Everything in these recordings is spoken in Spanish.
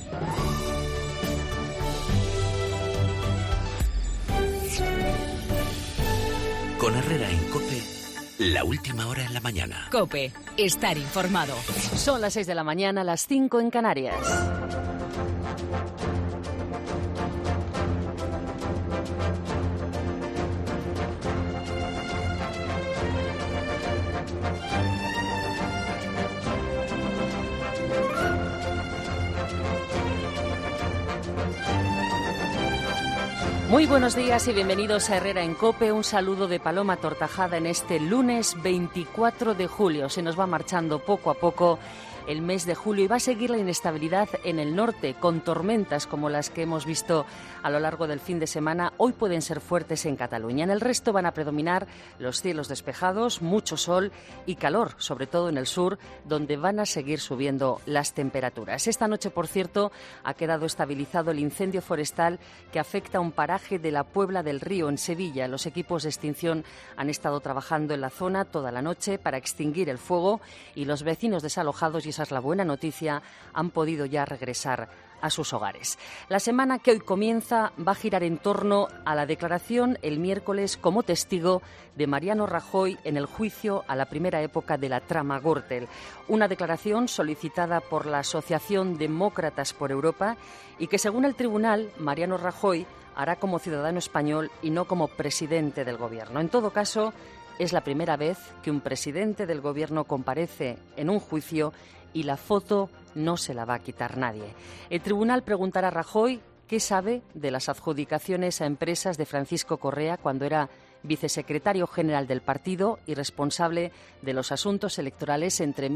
Con Herrera en COPE, la última hora en la mañana. COPE, estar informado. Son las 6 de la mañana, las 5 en Canarias. Muy buenos días y bienvenidos a Herrera en COPE. Un saludo de Paloma Tortajada en este lunes 24 de julio. Se nos va marchando poco a poco el mes de julio y va a seguir la inestabilidad en el norte, con tormentas como las que hemos visto a lo largo del fin de semana. Hoy pueden ser fuertes en Cataluña. En el resto van a predominar los cielos despejados, mucho sol y calor, sobre todo en el sur, donde van a seguir subiendo las temperaturas. Esta noche, por cierto, ha quedado estabilizado el incendio forestal que afecta a un paraje de la Puebla del Río, en Sevilla. Los equipos de extinción han estado trabajando en la zona toda la noche para extinguir el fuego y los vecinos desalojados, y esa es la buena noticia, han podido ya regresar a sus hogares. La semana que hoy comienza va a girar en torno a la declaración el miércoles como testigo de Mariano Rajoy en el juicio a la primera época de la trama Gürtel. Una declaración solicitada por la Asociación Demócratas por Europa y que, según el tribunal, Mariano Rajoy hará como ciudadano español y no como presidente del Gobierno. En todo caso, es la primera vez que un presidente del Gobierno comparece en un juicio y la foto no se la va a quitar nadie. El tribunal preguntará a Rajoy qué sabe de las adjudicaciones a empresas de Francisco Correa cuando era vicesecretario general del partido y responsable de los asuntos electorales entre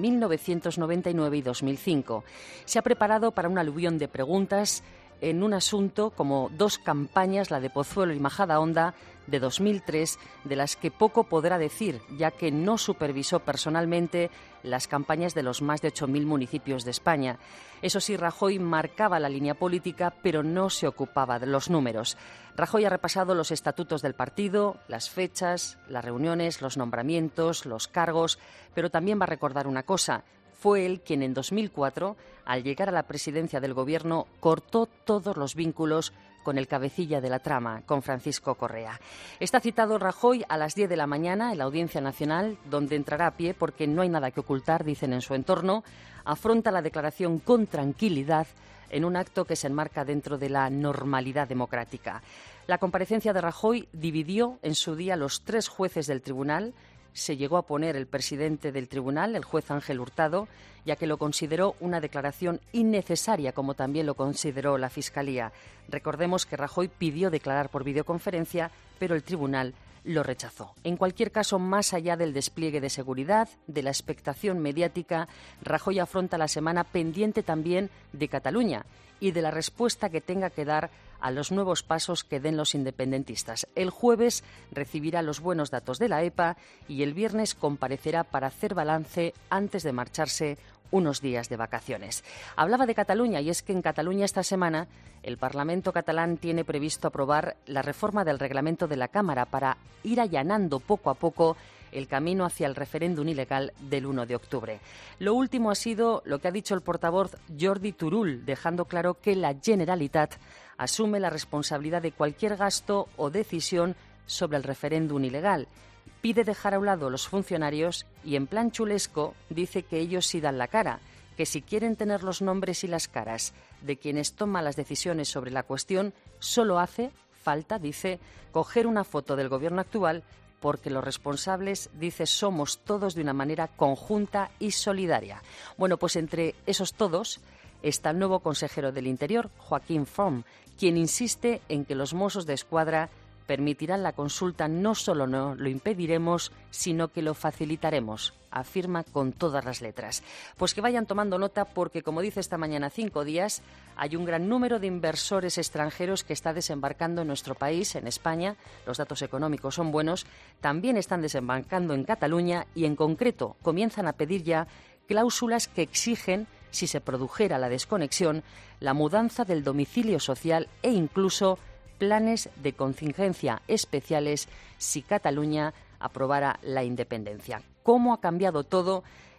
1999 y 2005. Se ha preparado para un aluvión de preguntas en un asunto como dos campañas, la de Pozuelo y Majadahonda, de 2003, de las que poco podrá decir, ya que no supervisó personalmente las campañas de los más de 8.000 municipios de España. Eso sí, Rajoy marcaba la línea política, pero no se ocupaba de los números. Rajoy ha repasado los estatutos del partido, las fechas, las reuniones, los nombramientos, los cargos, pero también va a recordar una cosa. Fue él quien en 2004, al llegar a la presidencia del Gobierno, cortó todos los vínculos con el cabecilla de la trama, con Francisco Correa. Está citado Rajoy a las 10 de la mañana en la Audiencia Nacional, donde entrará a pie porque no hay nada que ocultar, dicen en su entorno. Afronta la declaración con tranquilidad en un acto que se enmarca dentro de la normalidad democrática. La comparecencia de Rajoy dividió en su día los 3 jueces del tribunal. Se llegó a poner el presidente del tribunal, el juez Ángel Hurtado, ya que lo consideró una declaración innecesaria, como también lo consideró la Fiscalía. Recordemos que Rajoy pidió declarar por videoconferencia, pero el tribunal lo rechazó. En cualquier caso, más allá del despliegue de seguridad, de la expectación mediática, Rajoy afronta la semana pendiente también de Cataluña y de la respuesta que tenga que dar a los nuevos pasos que den los independentistas. El jueves recibirá los buenos datos de la EPA y el viernes comparecerá para hacer balance antes de marcharse unos días de vacaciones. Hablaba de Cataluña y es que en Cataluña esta semana el Parlamento catalán tiene previsto aprobar la reforma del reglamento de la Cámara para ir allanando poco a poco el camino hacia el referéndum ilegal del 1 de octubre. Lo último ha sido lo que ha dicho el portavoz Jordi Turull, dejando claro que la Generalitat asume la responsabilidad de cualquier gasto o decisión sobre el referéndum ilegal. Pide dejar a un lado los funcionarios y, en plan chulesco, dice que ellos sí dan la cara, que si quieren tener los nombres y las caras de quienes toman las decisiones sobre la cuestión, solo hace falta, dice, coger una foto del gobierno actual, porque los responsables, dice, somos todos de una manera conjunta y solidaria. Bueno, pues entre esos todos está el nuevo consejero del Interior, Joaquín Forn, quien insiste en que los Mossos de Escuadra permitirán la consulta. No solo no lo impediremos, sino que lo facilitaremos, afirma con todas las letras. Pues que vayan tomando nota porque, como dice esta mañana 5 Días, hay un gran número de inversores extranjeros que está desembarcando en nuestro país, en España. Los datos económicos son buenos. También están desembarcando en Cataluña y, en concreto, comienzan a pedir ya cláusulas que exigen, si se produjera la desconexión, la mudanza del domicilio social e incluso planes de contingencia especiales si Cataluña aprobara la independencia. ¿Cómo ha cambiado todo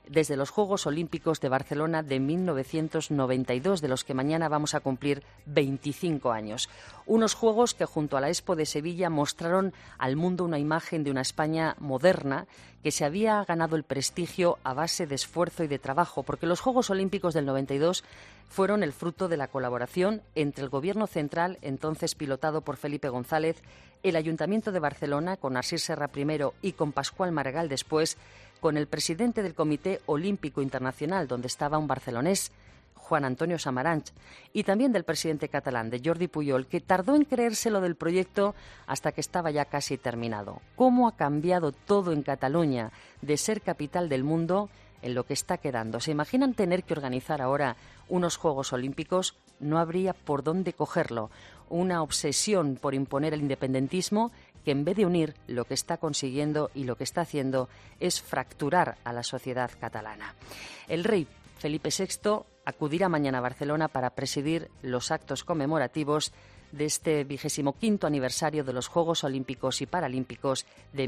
desde los Juegos Olímpicos de Barcelona de 1992, de los que mañana vamos a cumplir 25 años. Unos Juegos que junto a la Expo de Sevilla mostraron al mundo una imagen de una España moderna que se había ganado el prestigio a base de esfuerzo y de trabajo, porque los Juegos Olímpicos del 92 fueron el fruto de la colaboración entre el Gobierno central, entonces pilotado por Felipe González, el Ayuntamiento de Barcelona, con Narcís Serra primero y con Pascual Maragall después, con el presidente del Comité Olímpico Internacional, donde estaba un barcelonés, Juan Antonio Samaranch, y también del presidente catalán, de Jordi Pujol, que tardó en creérselo del proyecto hasta que estaba ya casi terminado. ¿Cómo ha cambiado todo en Cataluña de ser capital del mundo en lo que está quedando? ¿Se imaginan tener que organizar ahora unos Juegos Olímpicos? No habría por dónde cogerlo. Una obsesión por imponer el independentismo que, en vez de unir, lo que está consiguiendo y lo que está haciendo es fracturar a la sociedad catalana. El rey Felipe VI acudirá mañana a Barcelona para presidir los actos conmemorativos de este 25º aniversario de los Juegos Olímpicos y Paralímpicos de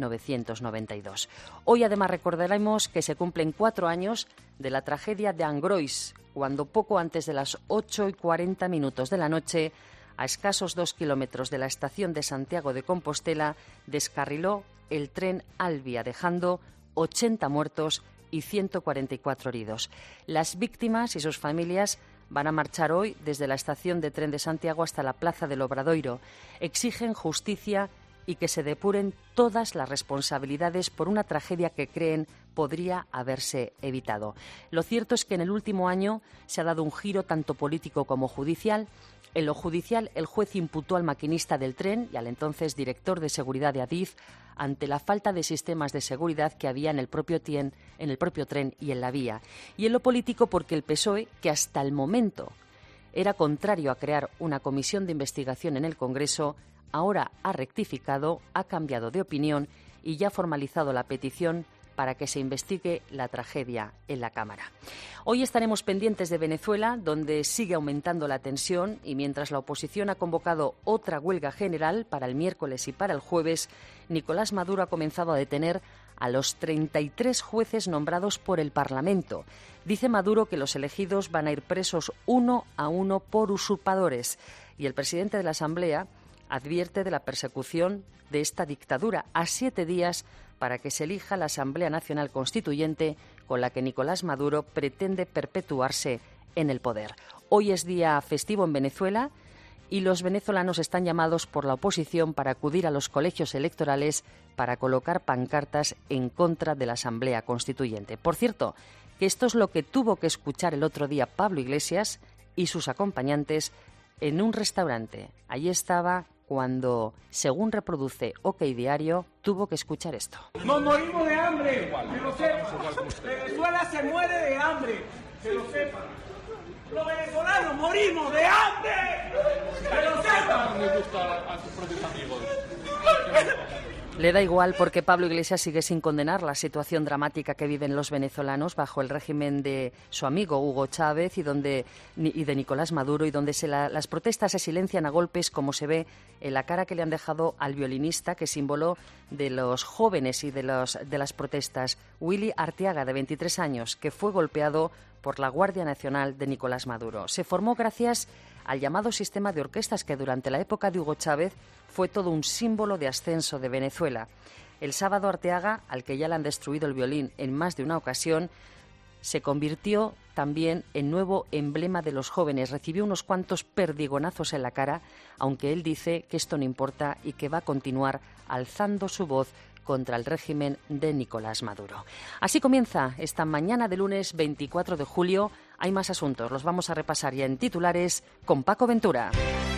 1992. Hoy además recordaremos que se cumplen 4 años de la tragedia de Angrois, cuando poco antes de las 8:40 de la noche, a escasos 2 kilómetros de la estación de Santiago de Compostela, descarriló el tren Alvia, dejando 80 muertos y 144 heridos. Las víctimas y sus familias van a marchar hoy desde la estación de tren de Santiago hasta la Plaza del Obradoiro. Exigen justicia y que se depuren todas las responsabilidades por una tragedia que creen podría haberse evitado. Lo cierto es que en el último año se ha dado un giro tanto político como judicial. En lo judicial, el juez imputó al maquinista del tren y al entonces director de seguridad de Adif ante la falta de sistemas de seguridad que había en el propio tren y en la vía. Y en lo político, porque el PSOE, que hasta el momento era contrario a crear una comisión de investigación en el Congreso, ahora ha rectificado, ha cambiado de opinión y ya ha formalizado la petición para que se investigue la tragedia en la Cámara. Hoy estaremos pendientes de Venezuela, donde sigue aumentando la tensión, y mientras la oposición ha convocado otra huelga general para el miércoles y para el jueves, Nicolás Maduro ha comenzado a detener a los 33 jueces nombrados por el Parlamento. Dice Maduro que los elegidos van a ir presos uno a uno por usurpadores, y el presidente de la Asamblea advierte de la persecución de esta dictadura a 7 días para que se elija la Asamblea Nacional Constituyente con la que Nicolás Maduro pretende perpetuarse en el poder. Hoy es día festivo en Venezuela y los venezolanos están llamados por la oposición para acudir a los colegios electorales para colocar pancartas en contra de la Asamblea Constituyente. Por cierto, que esto es lo que tuvo que escuchar el otro día Pablo Iglesias y sus acompañantes en un restaurante. Allí estaba cuando, según reproduce OK Diario, tuvo que escuchar esto. ¡Nos morimos de hambre! ¡Que lo sepan! ¡Venezuela se muere de hambre! ¡Que lo sepan! ¡Los venezolanos morimos de hambre! ¡Que lo sepan! Me gusta a sus propios amigos. Le da igual porque Pablo Iglesias sigue sin condenar la situación dramática que viven los venezolanos bajo el régimen de su amigo Hugo Chávez y de Nicolás Maduro, y donde las protestas se silencian a golpes, como se ve en la cara que le han dejado al violinista, que es símbolo de los jóvenes y de las protestas, Willy Arteaga, de 23 años, que fue golpeado por la Guardia Nacional de Nicolás Maduro. Se formó gracias al llamado sistema de orquestas que durante la época de Hugo Chávez fue todo un símbolo de ascenso de Venezuela. El sábado Arteaga, al que ya le han destruido el violín en más de una ocasión, se convirtió también en nuevo emblema de los jóvenes. Recibió unos cuantos perdigonazos en la cara, aunque él dice que esto no importa y que va a continuar alzando su voz contra el régimen de Nicolás Maduro. Así comienza esta mañana de lunes 24 de julio. Hay más asuntos, los vamos a repasar ya en titulares con Paco Ventura.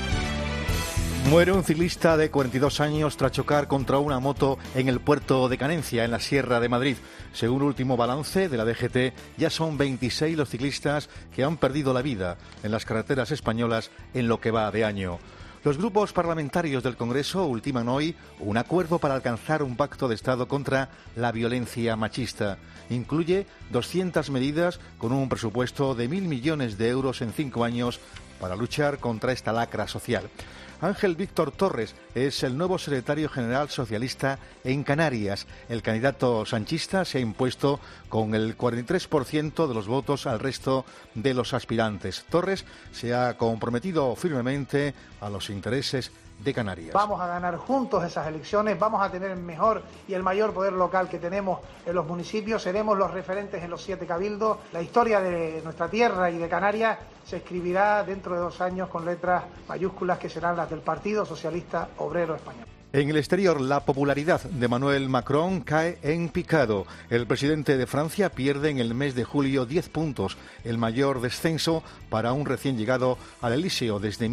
Muere un ciclista de 42 años tras chocar contra una moto en el puerto de Canencia, en la Sierra de Madrid. Según el último balance de la DGT, ya son 26 los ciclistas que han perdido la vida en las carreteras españolas en lo que va de año. Los grupos parlamentarios del Congreso ultiman hoy un acuerdo para alcanzar un pacto de Estado contra la violencia machista. Incluye 200 medidas con un presupuesto de 1.000 millones de euros en 5 años para luchar contra esta lacra social. Ángel Víctor Torres es el nuevo secretario general socialista en Canarias. El candidato sanchista se ha impuesto con el 43% de los votos al resto de los aspirantes. Torres se ha comprometido firmemente a los intereses de Canarias. Vamos a ganar juntos esas elecciones, vamos a tener el mejor y el mayor poder local que tenemos en los municipios, seremos los referentes en los 7 cabildos. La historia de nuestra tierra y de Canarias se escribirá dentro de 2 años con letras mayúsculas que serán las del Partido Socialista Obrero Español. En el exterior, la popularidad de Emmanuel Macron cae en picado. El presidente de Francia pierde en el mes de julio 10 puntos, el mayor descenso para un recién llegado al Elíseo desde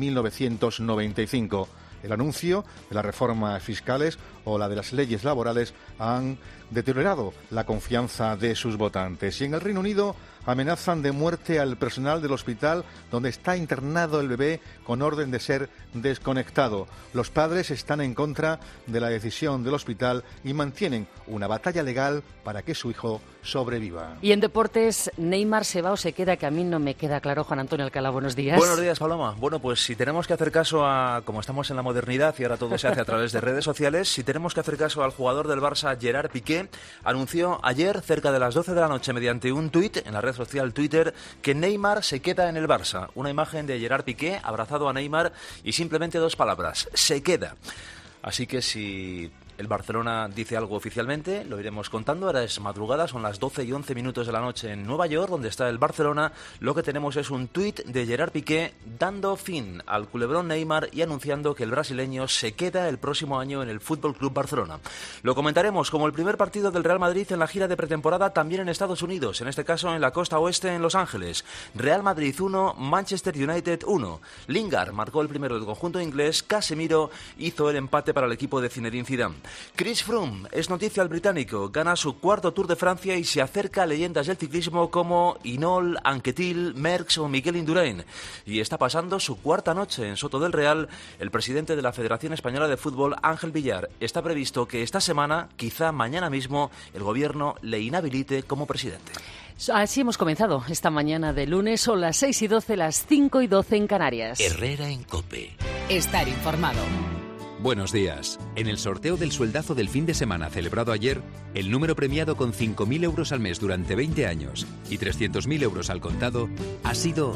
1995. El anuncio de las reformas fiscales o la de las leyes laborales han deteriorado la confianza de sus votantes. Y en el Reino Unido amenazan de muerte al personal del hospital donde está internado el bebé con orden de ser desconectado. Los padres están en contra de la decisión del hospital y mantienen una batalla legal para que su hijo sobreviva. Y en deportes, ¿Neymar se va o se queda? Que a mí no me queda claro. Juan Antonio Alcalá, buenos días. Buenos días, Paloma. Bueno, pues si tenemos que hacer caso a, como estamos en la modernidad y ahora todo se hace a través de redes sociales, si tenemos que hacer caso al jugador del Barça, Gerard Piqué, anunció ayer, cerca de las 12 de la noche, mediante un tuit en la red social Twitter, que Neymar se queda en el Barça. Una imagen de Gerard Piqué abrazado a Neymar y simplemente 2 palabras: se queda. Así que si el Barcelona dice algo oficialmente, lo iremos contando. Ahora es madrugada, son las 12 y 11 minutos de la noche en Nueva York, donde está el Barcelona. Lo que tenemos es un tuit de Gerard Piqué dando fin al culebrón Neymar y anunciando que el brasileño se queda el próximo año en el Fútbol Club Barcelona. Lo comentaremos como el primer partido del Real Madrid en la gira de pretemporada también en Estados Unidos, en este caso en la costa oeste en Los Ángeles. Real Madrid 1, Manchester United 1. Lingard marcó el primero del conjunto inglés, Casemiro hizo el empate para el equipo de Zinedine Zidane. Chris Froome es noticia al británico, gana su 4º Tour de Francia y se acerca a leyendas del ciclismo como Hinault, Anquetil, Merckx o Miguel Indurain. Y está pasando su 4ª noche en Soto del Real. El presidente de la Federación Española de Fútbol, Ángel Villar, está previsto que esta semana, quizá mañana mismo, el gobierno le inhabilite como presidente. Así hemos comenzado esta mañana de lunes, son las 6 y 12, las 5 y 12 en Canarias. Herrera en COPE. Estar informado. Buenos días. En el sorteo del sueldazo del fin de semana celebrado ayer, el número premiado con 5.000 euros al mes durante 20 años y 300.000 euros al contado ha sido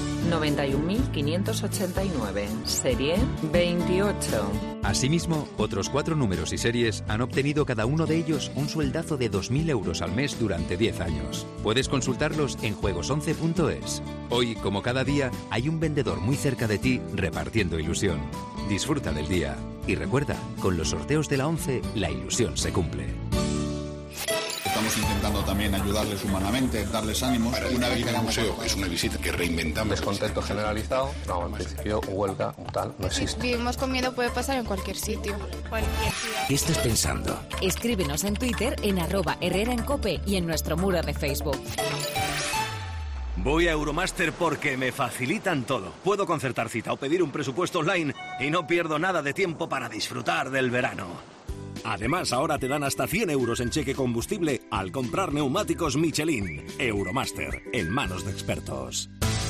91.589, serie 28. Asimismo, otros 4 números y series han obtenido cada uno de ellos un sueldazo de 2.000 euros al mes durante 10 años. Puedes consultarlos en juegos11.es. Hoy, como cada día, hay un vendedor muy cerca de ti repartiendo ilusión. Disfruta del día. Y recuerda, con los sorteos de la 11, la ilusión se cumple. Estamos intentando también ayudarles humanamente, darles ánimos. Para una vez al museo es una visita que reinventamos. Descontento generalizado, no, en principio huelga tal no existe. Vivimos con miedo, puede pasar en cualquier sitio. ¿Qué estás pensando? Escríbenos en Twitter en @Herrera en COPE y en nuestro muro de Facebook. Voy a Euromaster porque me facilitan todo. Puedo concertar cita o pedir un presupuesto online y no pierdo nada de tiempo para disfrutar del verano. Además, ahora te dan hasta 100 euros en cheque combustible al comprar neumáticos Michelin. Euromaster, en manos de expertos.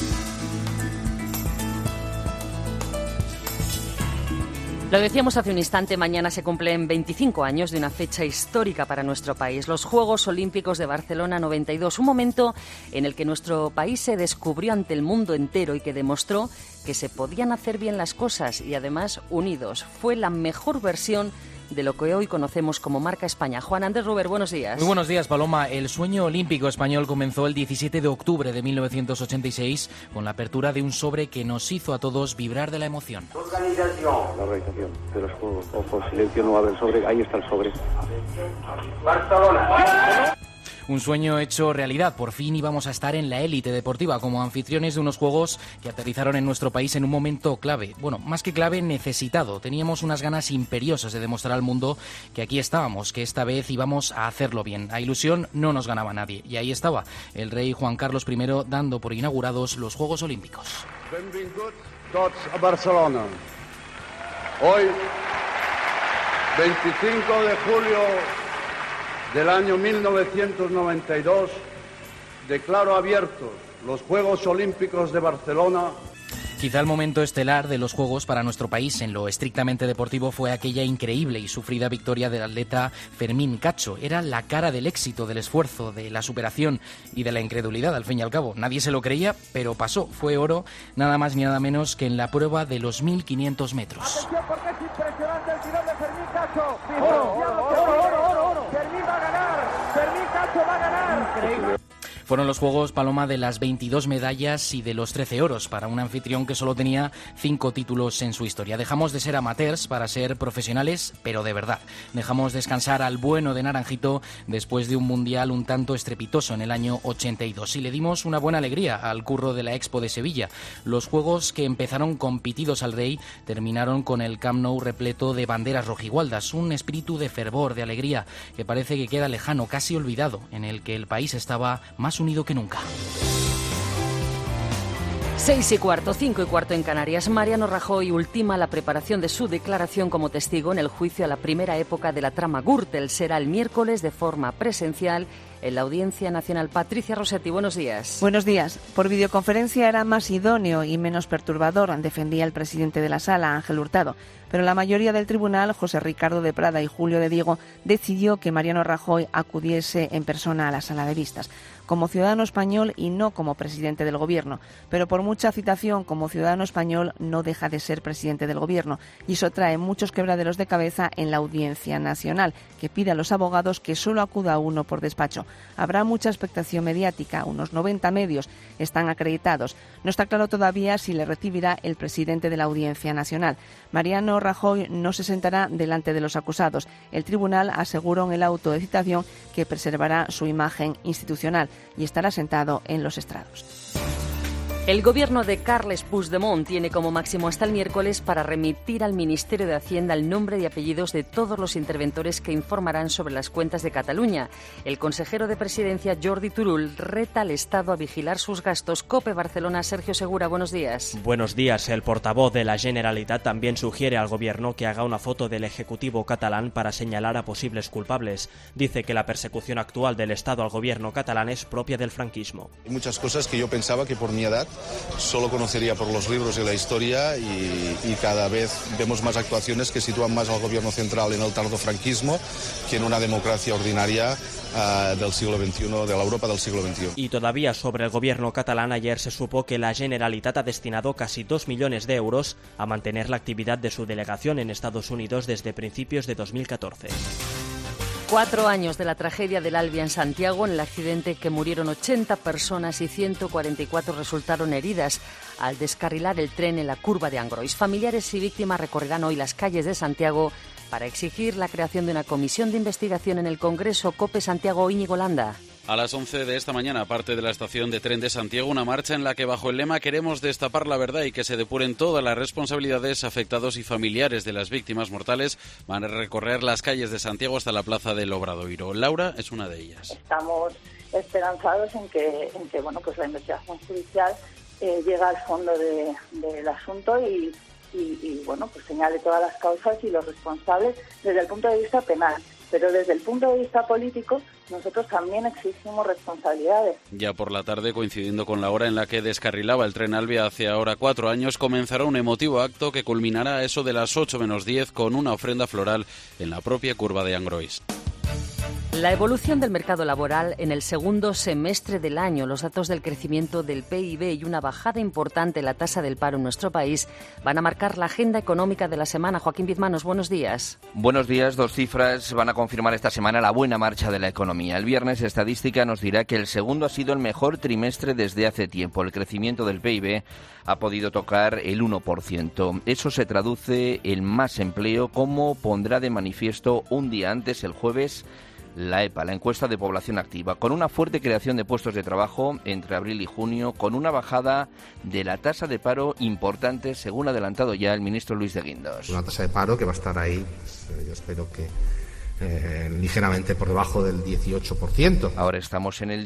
Lo decíamos hace un instante, mañana se cumplen 25 años de una fecha histórica para nuestro país, los Juegos Olímpicos de Barcelona 92, un momento en el que nuestro país se descubrió ante el mundo entero y que demostró que se podían hacer bien las cosas y además unidos. Fue la mejor versión de lo que hoy conocemos como Marca España. Juan Andrés Ruber, buenos días. Muy buenos días, Paloma. El sueño olímpico español comenzó el 17 de octubre de 1986 con la apertura de un sobre que nos hizo a todos vibrar de la emoción. La organización de los Juegos. Ojo, silencio, no abre el sobre. Ahí está el sobre. Barcelona. Un sueño hecho realidad. Por fin íbamos a estar en la élite deportiva como anfitriones de unos Juegos que aterrizaron en nuestro país en un momento clave. Bueno, más que clave, necesitado. Teníamos unas ganas imperiosas de demostrar al mundo que aquí estábamos, que esta vez íbamos a hacerlo bien. A ilusión no nos ganaba nadie. Y ahí estaba el rey Juan Carlos I dando por inaugurados los Juegos Olímpicos. Benvinguts tots a Barcelona. Hoy, 25 de julio del año 1992, declaro abiertos los Juegos Olímpicos de Barcelona. Quizá el momento estelar de los Juegos para nuestro país en lo estrictamente deportivo fue aquella increíble y sufrida victoria del atleta Fermín Cacho. Era la cara del éxito, del esfuerzo, de la superación y de la incredulidad, al fin y al cabo. Nadie se lo creía, pero pasó. Fue oro, nada más ni nada menos que en la prueba de los 1500 metros. Atención porque es impresionante el tirón de Fermín Cacho. Oro. Fermín va a ganar. Fermín Cacho va a ganar. Increíble. Fueron los Juegos, Paloma, de las 22 medallas y de los 13 oros para un anfitrión que solo tenía 5 títulos en su historia. Dejamos de ser amateurs para ser profesionales, pero de verdad. Dejamos descansar al bueno de Naranjito después de un mundial un tanto estrepitoso en el año 82 y le dimos una buena alegría al curro de la Expo de Sevilla. Los Juegos, que empezaron con pitidos al rey, terminaron con el Camp Nou repleto de banderas rojigualdas, un espíritu de fervor, de alegría, que parece que queda lejano, casi olvidado, en el que el país estaba más unido que nunca. 6:15, 5:15 en Canarias. Mariano Rajoy ultima la preparación de su declaración como testigo en el juicio a la primera época de la trama Gürtel. Será el miércoles de forma presencial en la Audiencia Nacional. Patricia Rossetti, buenos días. Buenos días. Por videoconferencia era más idóneo y menos perturbador, defendía el presidente de la Sala, Ángel Hurtado. Pero la mayoría del tribunal, José Ricardo de Prada y Julio de Diego, decidió que Mariano Rajoy acudiese en persona a la sala de vistas, como ciudadano español y no como presidente del Gobierno. Pero por mucha citación, como ciudadano español no deja de ser presidente del Gobierno, y eso trae muchos quebraderos de cabeza en la Audiencia Nacional, que pide a los abogados que solo acuda uno por despacho. Habrá mucha expectación mediática, unos 90 medios están acreditados. No está claro todavía si le recibirá el presidente de la Audiencia Nacional. Mariano Rajoy no se sentará delante de los acusados. El tribunal aseguró en el auto de citación que preservará su imagen institucional y estará sentado en los estrados. El gobierno de Carles Puigdemont tiene como máximo hasta el miércoles para remitir al Ministerio de Hacienda el nombre y apellidos de todos los interventores que informarán sobre las cuentas de Cataluña. El consejero de Presidencia, Jordi Turull, reta al Estado a vigilar sus gastos. COPE Barcelona, Sergio Segura, buenos días. Buenos días. El portavoz de la Generalitat también sugiere al gobierno que haga una foto del Ejecutivo catalán para señalar a posibles culpables. Dice que la persecución actual del Estado al gobierno catalán es propia del franquismo. Hay muchas cosas que yo pensaba que por mi edad solo conocería por los libros y la historia y cada vez vemos más actuaciones que sitúan más al gobierno central en el tardofranquismo que en una democracia ordinaria del siglo XXI, de la Europa del siglo XXI. Y todavía sobre el gobierno catalán, ayer se supo que la Generalitat ha destinado casi 2 millones de euros a mantener la actividad de su delegación en Estados Unidos desde principios de 2014. 4 años de la tragedia del Alvia en Santiago, en el accidente que murieron 80 personas y 144 resultaron heridas al descarrilar el tren en la curva de Angrois. Familiares y víctimas recorrerán hoy las calles de Santiago para exigir la creación de una comisión de investigación en el Congreso. COPE Santiago, Íñigo Landa. A las 11 de esta mañana, parte de la estación de tren de Santiago, una marcha en la que bajo el lema "Queremos destapar la verdad y que se depuren todas las responsabilidades", afectados y familiares de las víctimas mortales van a recorrer las calles de Santiago hasta la plaza del Obradoiro. Laura es una de ellas. Estamos esperanzados en que bueno, pues la investigación judicial llegue al fondo del asunto y bueno, pues señale todas las causas y los responsables desde el punto de vista penal. Pero desde el punto de vista político, nosotros también exigimos responsabilidades. Ya por la tarde, coincidiendo con la hora en la que descarrilaba el tren Alvia hace ahora 4 años, comenzará un emotivo acto que culminará a eso de las 8 menos 10 con una ofrenda floral en la propia curva de Angrois. La evolución del mercado laboral en el segundo semestre del año, los datos del crecimiento del PIB y una bajada importante en la tasa del paro en nuestro país van a marcar la agenda económica de la semana. Joaquín Bizmanos, buenos días. Buenos días. 2 cifras van a confirmar esta semana la buena marcha de la economía. El viernes, Estadística nos dirá que el segundo ha sido el mejor trimestre desde hace tiempo. El crecimiento del PIB ha podido tocar el 1%. Eso se traduce en más empleo, como pondrá de manifiesto un día antes, el jueves, la EPA, la encuesta de población activa, con una fuerte creación de puestos de trabajo entre abril y junio, con una bajada de la tasa de paro importante, según ha adelantado ya el ministro Luis de Guindos. Una tasa de paro que va a estar ahí, yo espero que ligeramente por debajo del 18%. Ahora estamos en el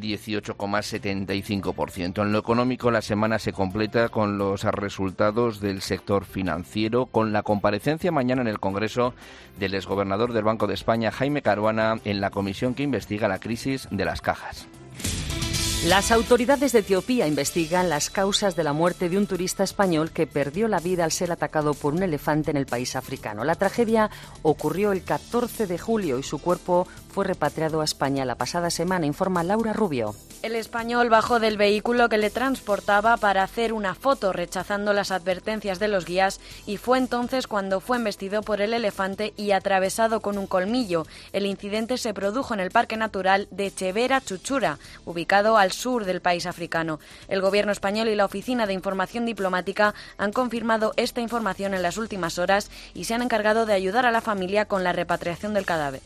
18,75%. En lo económico, la semana se completa con los resultados del sector financiero, con la comparecencia mañana en el Congreso del exgobernador del Banco de España, Jaime Caruana, en la comisión que investiga la crisis de las cajas. Las autoridades de Etiopía investigan las causas de la muerte de un turista español que perdió la vida al ser atacado por un elefante en el país africano. La tragedia ocurrió el 14 de julio y su cuerpo fue repatriado a España la pasada semana, informa Laura Rubio. El español bajó del vehículo que le transportaba para hacer una foto, rechazando las advertencias de los guías, y fue entonces cuando fue embestido por el elefante y atravesado con un colmillo. El incidente se produjo en el Parque Natural de Chevera Chuchura, ubicado al sur del país africano. El Gobierno español y la Oficina de Información Diplomática han confirmado esta información en las últimas horas y se han encargado de ayudar a la familia con la repatriación del cadáver.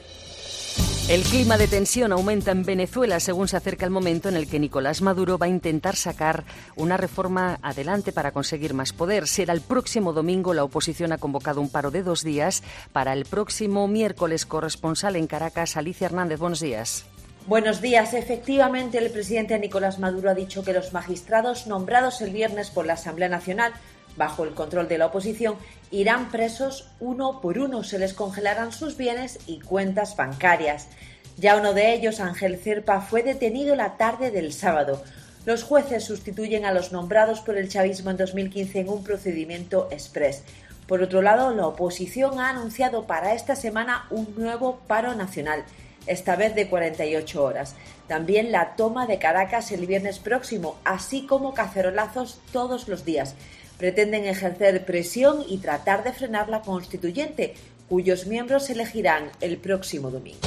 El clima de tensión aumenta en Venezuela según se acerca el momento en el que Nicolás Maduro va a intentar sacar una reforma adelante para conseguir más poder. Será el próximo domingo. La oposición ha convocado un paro de 2 días para el próximo miércoles. Corresponsal en Caracas, Alicia Hernández, buenos días. Buenos días. Efectivamente, el presidente Nicolás Maduro ha dicho que los magistrados nombrados el viernes por la Asamblea Nacional, bajo el control de la oposición, irán presos uno por uno. Se les congelarán sus bienes y cuentas bancarias. Ya uno de ellos, Ángel Cerpa, fue detenido la tarde del sábado. Los jueces sustituyen a los nombrados por el chavismo en 2015 en un procedimiento exprés. Por otro lado, la oposición ha anunciado para esta semana un nuevo paro nacional, esta vez de 48 horas. También la toma de Caracas el viernes próximo, así como cacerolazos todos los días. Pretenden ejercer presión y tratar de frenar la constituyente, cuyos miembros se elegirán el próximo domingo.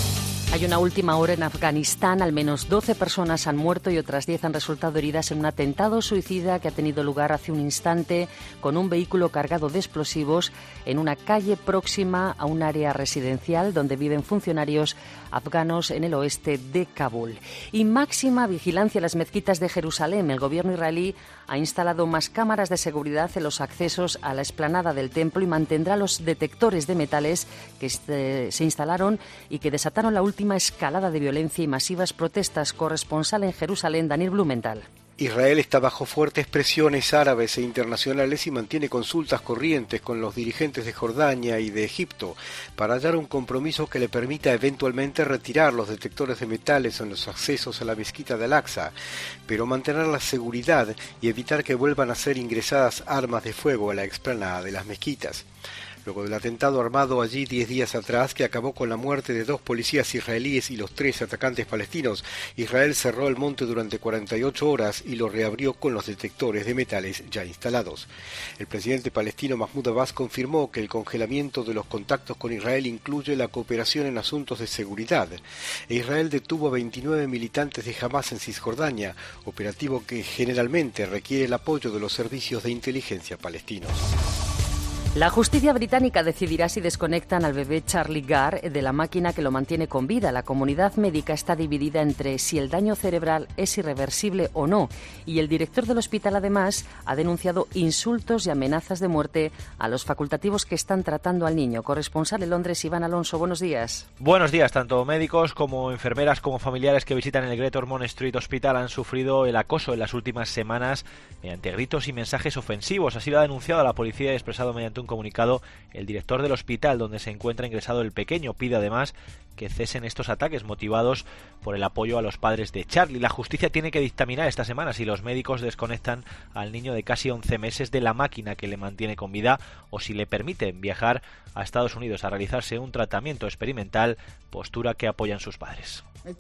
Hay una última hora en Afganistán. Al menos 12 personas han muerto y otras 10 han resultado heridas en un atentado suicida que ha tenido lugar hace un instante con un vehículo cargado de explosivos en una calle próxima a un área residencial donde viven funcionarios afganos en el oeste de Kabul. Y máxima vigilancia en las mezquitas de Jerusalén. El gobierno israelí ha instalado más cámaras de seguridad en los accesos a la explanada del templo y mantendrá los detectores de metales que se instalaron y que desataron la última escalada de violencia y masivas protestas. Corresponsal en Jerusalén, Daniel Blumenthal. Israel está bajo fuertes presiones árabes e internacionales y mantiene consultas corrientes con los dirigentes de Jordania y de Egipto para hallar un compromiso que le permita eventualmente retirar los detectores de metales en los accesos a la mezquita de Al-Aqsa, pero mantener la seguridad y evitar que vuelvan a ser ingresadas armas de fuego a la explanada de las mezquitas. Luego del atentado armado allí 10 días atrás que acabó con la muerte de 2 policías israelíes y los 3 atacantes palestinos, Israel cerró el monte durante 48 horas y lo reabrió con los detectores de metales ya instalados. El presidente palestino Mahmoud Abbas confirmó que el congelamiento de los contactos con Israel incluye la cooperación en asuntos de seguridad. Israel detuvo a 29 militantes de Hamas en Cisjordania, operativo que generalmente requiere el apoyo de los servicios de inteligencia palestinos. La justicia británica decidirá si desconectan al bebé Charlie Gard de la máquina que lo mantiene con vida. La comunidad médica está dividida entre si el daño cerebral es irreversible o no, y el director del hospital además ha denunciado insultos y amenazas de muerte a los facultativos que están tratando al niño. Corresponsal en Londres, Iván Alonso, buenos días. Buenos días. Tanto médicos como enfermeras como familiares que visitan el Great Ormond Street Hospital han sufrido el acoso en las últimas semanas mediante gritos y mensajes ofensivos. Así lo ha denunciado la policía y expresado mediante un comunicado el director del hospital donde se encuentra ingresado el pequeño. Pide además que cesen estos ataques motivados por el apoyo a los padres de Charlie. La justicia tiene que dictaminar esta semana si los médicos desconectan al niño de casi 11 meses de la máquina que le mantiene con vida o si le permiten viajar a Estados Unidos a realizarse un tratamiento experimental, postura que apoyan sus padres.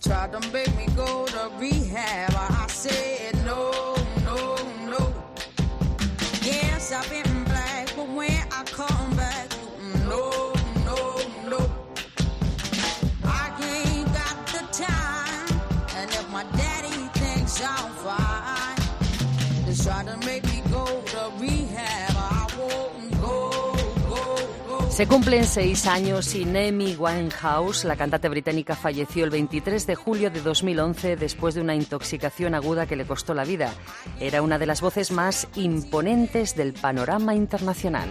Se cumplen 6 años y Amy Winehouse, la cantante británica, falleció el 23 de julio de 2011 después de una intoxicación aguda que le costó la vida. Era una de las voces más imponentes del panorama internacional.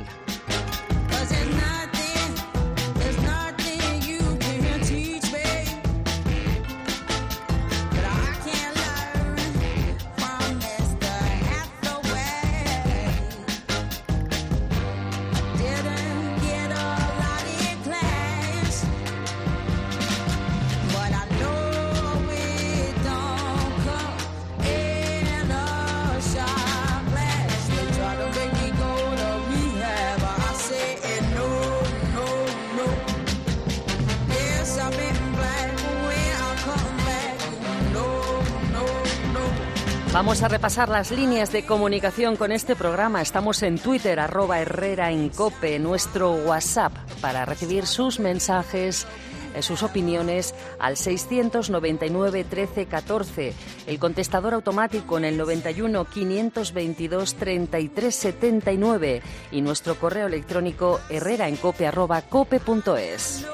Vamos a repasar las líneas de comunicación con este programa. Estamos en Twitter, @HerreraEnCope, nuestro WhatsApp, para recibir sus mensajes, sus opiniones al 699 13 14, el contestador automático en el 91 522 33 79 y nuestro correo electrónico herreraencope@cope.es.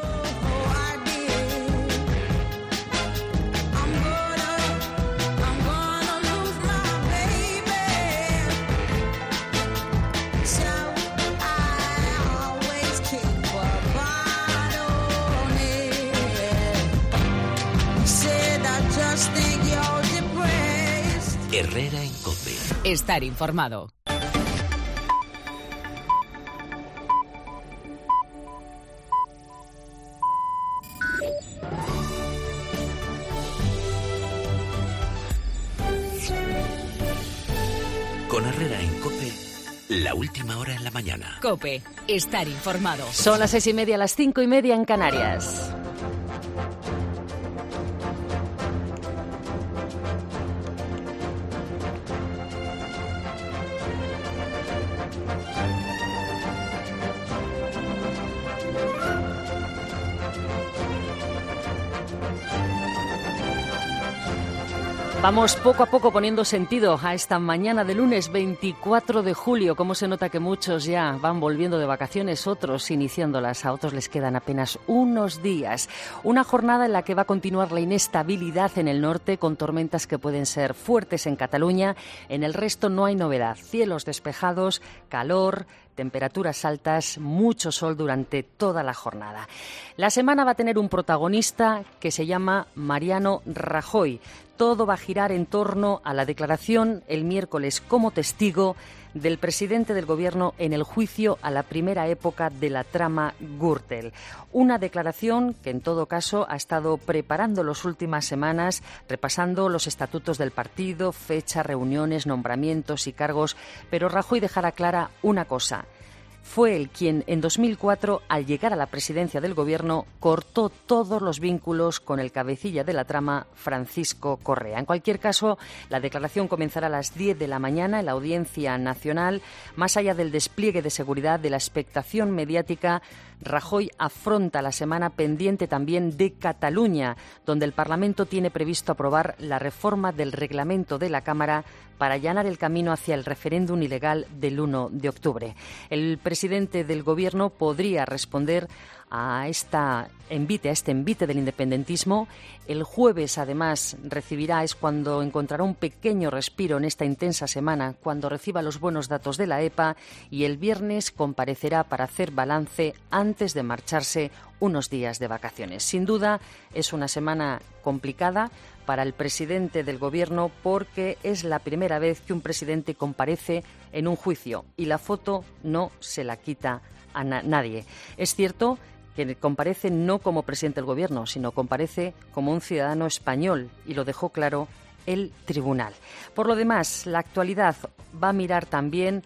Herrera en COPE. Estar informado. Con Herrera en COPE, la última hora en la mañana. COPE. Estar informado. Son las 6:30, las 5:30 en Canarias. Vamos poco a poco poniendo sentido a esta mañana de lunes 24 de julio. Cómo se nota que muchos ya van volviendo de vacaciones, otros iniciándolas, a otros les quedan apenas unos días. Una jornada en la que va a continuar la inestabilidad en el norte, con tormentas que pueden ser fuertes en Cataluña. En el resto no hay novedad. Cielos despejados, calor, temperaturas altas, mucho sol durante toda la jornada. La semana va a tener un protagonista que se llama Mariano Rajoy. Todo va a girar en torno a la declaración el miércoles como testigo del presidente del Gobierno en el juicio a la primera época de la trama Gürtel. Una declaración que, en todo caso, ha estado preparando las últimas semanas, repasando los estatutos del partido, fechas, reuniones, nombramientos y cargos, pero Rajoy dejará clara una cosa. Fue él quien, en 2004, al llegar a la presidencia del Gobierno, cortó todos los vínculos con el cabecilla de la trama, Francisco Correa. En cualquier caso, la declaración comenzará a las 10 de la mañana en la Audiencia Nacional. Más allá del despliegue de seguridad, de la expectación mediática, Rajoy afronta la semana pendiente también de Cataluña, donde el Parlamento tiene previsto aprobar la reforma del reglamento de la Cámara para allanar el camino hacia el referéndum ilegal del 1 de octubre. El presidente del Gobierno podría responder a este envite del independentismo. El jueves, además, es cuando encontrará un pequeño respiro en esta intensa semana, cuando reciba los buenos datos de la EPA, y el viernes comparecerá para hacer balance antes de marcharse unos días de vacaciones. Sin duda, es una semana complicada para el presidente del Gobierno, porque es la primera vez que un presidente comparece en un juicio y la foto no se la quita a nadie. Es cierto que comparece no como presidente del Gobierno, sino comparece como un ciudadano español, y lo dejó claro el tribunal. Por lo demás, la actualidad va a mirar también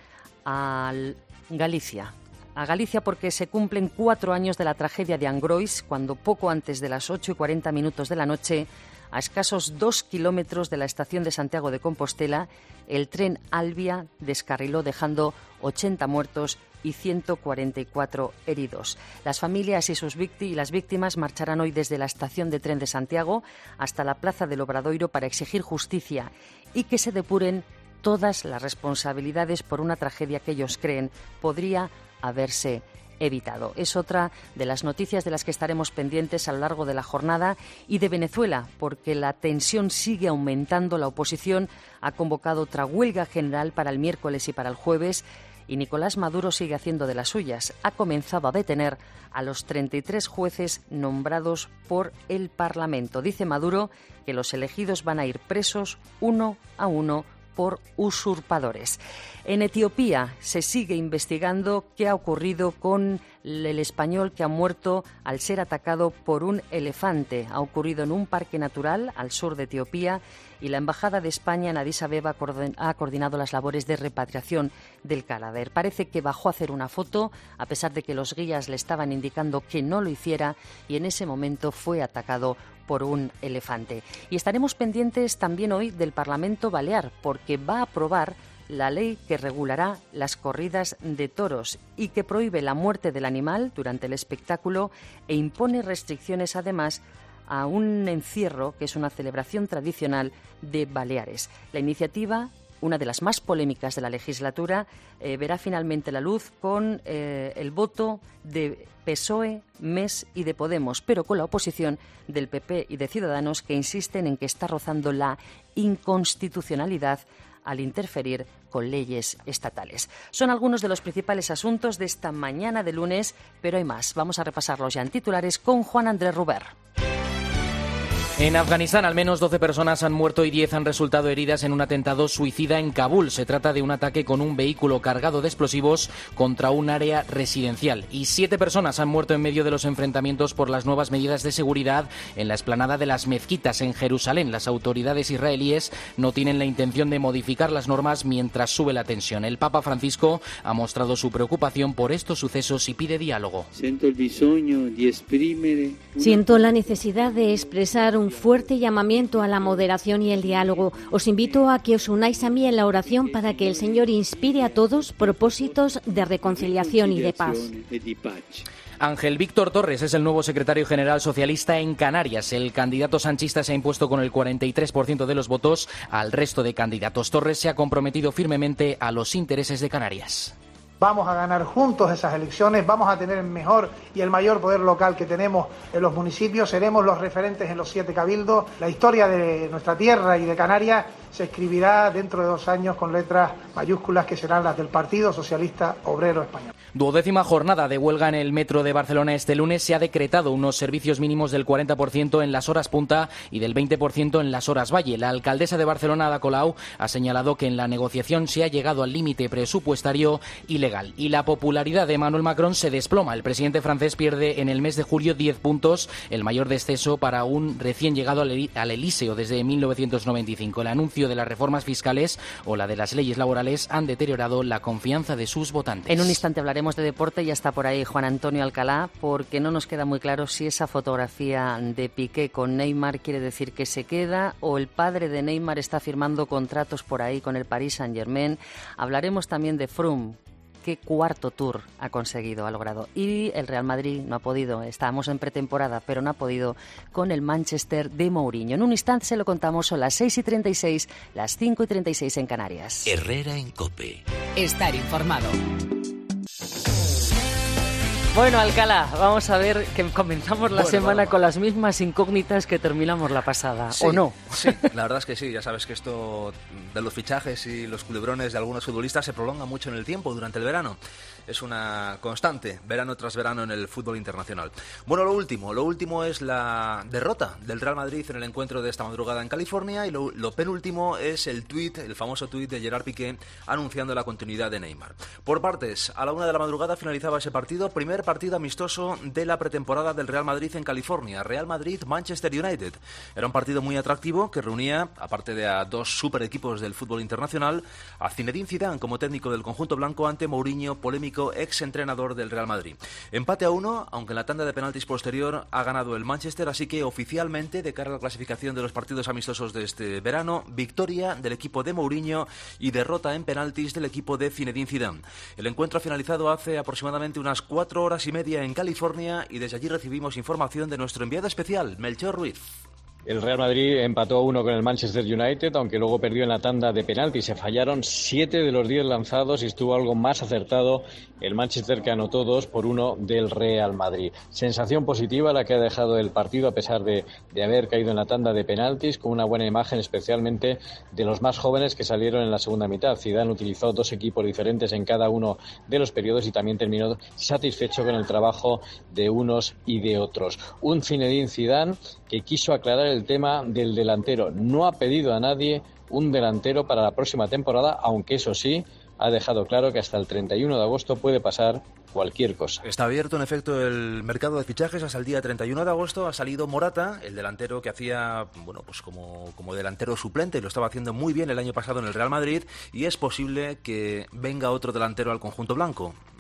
a Galicia, porque se cumplen 4 años de la tragedia de Angrois, cuando poco antes de las 8:40 de la noche, a escasos 2 kilómetros de la estación de Santiago de Compostela, el tren Albia descarriló, dejando 80 muertos y 144 heridos. Las familias y las víctimas marcharán hoy desde la estación de tren de Santiago hasta la plaza del Obradoiro para exigir justicia y que se depuren todas las responsabilidades por una tragedia que ellos creen podría haberse evitado. Es otra de las noticias de las que estaremos pendientes a lo largo de la jornada, y de Venezuela, porque la tensión sigue aumentando. La oposición ha convocado otra huelga general para el miércoles y para el jueves, y Nicolás Maduro sigue haciendo de las suyas. Ha comenzado a detener a los 33 jueces nombrados por el Parlamento. Dice Maduro que los elegidos van a ir presos uno a uno por usurpadores. En Etiopía se sigue investigando qué ha ocurrido con el español que ha muerto al ser atacado por un elefante. Ha ocurrido en un parque natural al sur de Etiopía, y la Embajada de España en Adís Abeba ha coordinado las labores de repatriación del cadáver. Parece que bajó a hacer una foto, a pesar de que los guías le estaban indicando que no lo hiciera, y en ese momento fue atacado por un elefante. Y estaremos pendientes también hoy del Parlamento Balear, porque va a aprobar la ley que regulará las corridas de toros y que prohíbe la muerte del animal durante el espectáculo e impone restricciones además a un encierro que es una celebración tradicional de Baleares. La iniciativa, una de las más polémicas de la legislatura, verá finalmente la luz con el voto de PSOE, MES y de Podemos, pero con la oposición del PP y de Ciudadanos, que insisten en que está rozando la inconstitucionalidad al interferir con leyes estatales. Son algunos de los principales asuntos de esta mañana de lunes, pero hay más. Vamos a repasarlos ya en titulares con Juan Andrés Ruber. En Afganistán, al menos 12 personas han muerto y 10 han resultado heridas en un atentado suicida en Kabul. Se trata de un ataque con un vehículo cargado de explosivos contra un área residencial. Y 7 personas han muerto en medio de los enfrentamientos por las nuevas medidas de seguridad en la explanada de las mezquitas en Jerusalén. Las autoridades israelíes no tienen la intención de modificar las normas mientras sube la tensión. El Papa Francisco ha mostrado su preocupación por estos sucesos y pide diálogo. Siento la necesidad de expresar un fuerte llamamiento a la moderación y el diálogo. Os invito a que os unáis a mí en la oración para que el Señor inspire a todos propósitos de reconciliación y de paz. Ángel Víctor Torres es el nuevo secretario general socialista en Canarias. El candidato sanchista se ha impuesto con el 43% de los votos al resto de candidatos. Torres se ha comprometido firmemente a los intereses de Canarias. Vamos a ganar juntos esas elecciones, vamos a tener el mejor y el mayor poder local que tenemos en los municipios, seremos los referentes en los 7 cabildos. La historia de nuestra tierra y de Canarias se escribirá dentro de 2 años con letras mayúsculas que serán las del Partido Socialista Obrero Español. 12ª jornada de huelga en el metro de Barcelona este lunes. Se ha decretado unos servicios mínimos del 40% en las horas punta y del 20% en las horas valle. La alcaldesa de Barcelona, Ada Colau, ha señalado que en la negociación se ha llegado al límite presupuestario y legal. Y la popularidad de Emmanuel Macron se desploma. El presidente francés pierde en el mes de julio 10 puntos, el mayor descenso para un recién llegado al Elíseo desde 1995. El anuncio de las reformas fiscales o la de las leyes laborales han deteriorado la confianza de sus votantes. En un instante hablaremos de deporte. Ya está por ahí Juan Antonio Alcalá, porque no nos queda muy claro si esa fotografía de Piqué con Neymar quiere decir que se queda o el padre de Neymar está firmando contratos por ahí con el Paris Saint-Germain. Hablaremos también de Froome. ¿Qué cuarto tour ha conseguido, ha logrado? Y el Real Madrid no ha podido, estábamos en pretemporada, pero no ha podido con el Manchester de Mourinho. En un instante se lo contamos, son las 6:36, las 5:36 en Canarias. Herrera en COPE. Estar informado. Bueno, Alcalá, vamos a ver que comenzamos la semana con las mismas incógnitas que terminamos la pasada, sí, ¿o no? Sí, la verdad es que sí. Ya sabes que esto de los fichajes y los culebrones de algunos futbolistas se prolonga mucho en el tiempo durante el verano. Es una constante, verano tras verano en el fútbol internacional. Bueno, lo último es la derrota del Real Madrid en el encuentro de esta madrugada en California, y lo penúltimo es el famoso tuit de Gerard Piqué anunciando la continuidad de Neymar. Por partes, a la 1 de la madrugada finalizaba ese partido, primer partido amistoso de la pretemporada del Real Madrid en California, Real Madrid-Manchester United. Era un partido muy atractivo que reunía, aparte de a 2 super equipos del fútbol internacional, a Zinedine Zidane como técnico del conjunto blanco ante Mourinho, polémico ex-entrenador del Real Madrid. Empate a 1, aunque en la tanda de penaltis posterior ha ganado el Manchester, así que oficialmente, de cara a la clasificación de los partidos amistosos de este verano, victoria del equipo de Mourinho y derrota en penaltis del equipo de Zinedine Zidane. El encuentro ha finalizado hace aproximadamente unas 4 horas y media en California, y desde allí recibimos información de nuestro enviado especial, Melchor Ruiz. El Real Madrid empató a 1 con el Manchester United, aunque luego perdió en la tanda de penaltis. Se fallaron 7 de los 10 lanzados y estuvo algo más acertado el Manchester, que anotó 2-1 del Real Madrid. Sensación positiva la que ha dejado el partido, a pesar de haber caído en la tanda de penaltis, con una buena imagen especialmente de los más jóvenes que salieron en la segunda mitad. Zidane utilizó 2 equipos diferentes en cada uno de los periodos y también terminó satisfecho con el trabajo de unos y de otros. Un Zinedine Zidane que quiso aclarar el tema del delantero. No ha pedido a nadie un delantero para la próxima temporada, aunque eso sí, ha dejado claro que hasta el 31 de agosto puede pasar cualquier cosa. Está abierto, en efecto, el mercado de fichajes hasta el día 31 de agosto. Ha salido Morata, el delantero que hacía, pues como delantero suplente, y lo estaba haciendo muy bien el año pasado en el Real Madrid, y es posible que venga otro delantero al conjunto blanco.